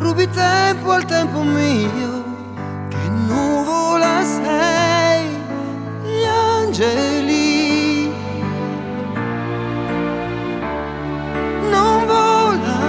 rubi tempo al tempo mio, che nuvola sei, gli angeli